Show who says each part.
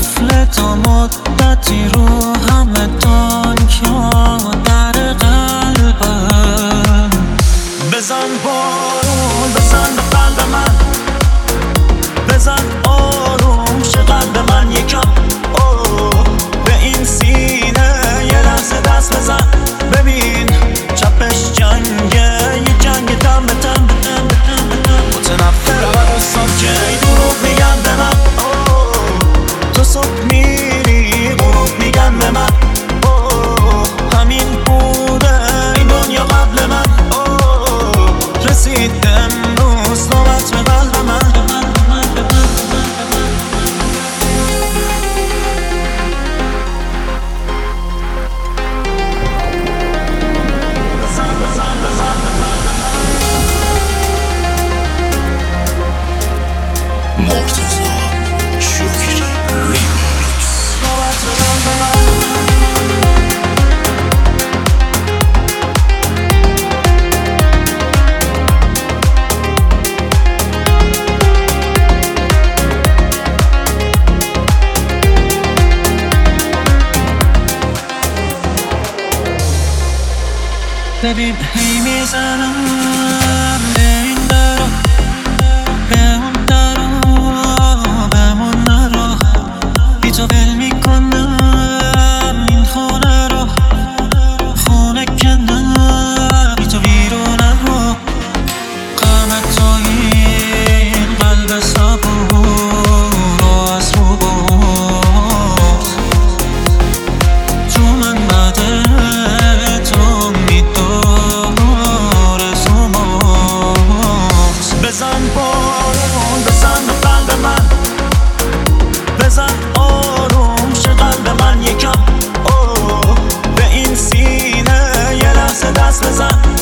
Speaker 1: قفل تا مدتی رو همه تانکیا در قلبم. بزن بارون بزن به قلب من، بزن آروم شه قلب من یکم. به این سینه یه لحظه دست بزن، ببین چپش جنگه، یه جنگ دم به دم به دم به دم به دم. متنفر و ساکه دروغ میگن به من، تو صبح میری غروب میگن به من. همین بوده این دنیا قبل من. رسید امروز نوبت به قلب من.
Speaker 2: مرتضی شکری ریمیکس.
Speaker 1: ببین هی میزنم به این درا، به اون درا، بمون نرا. بی تو ول میکنم این خونه رو، خونه کندم بی تو بیرونم رو. غم تویی این قلب صبور رو از رو برد. تو من بده تو میداره زماز. بزن بارون بزن به قلب من، بزن آروم شه قلب من یکم. به این سینه یه لحظه دست بزن،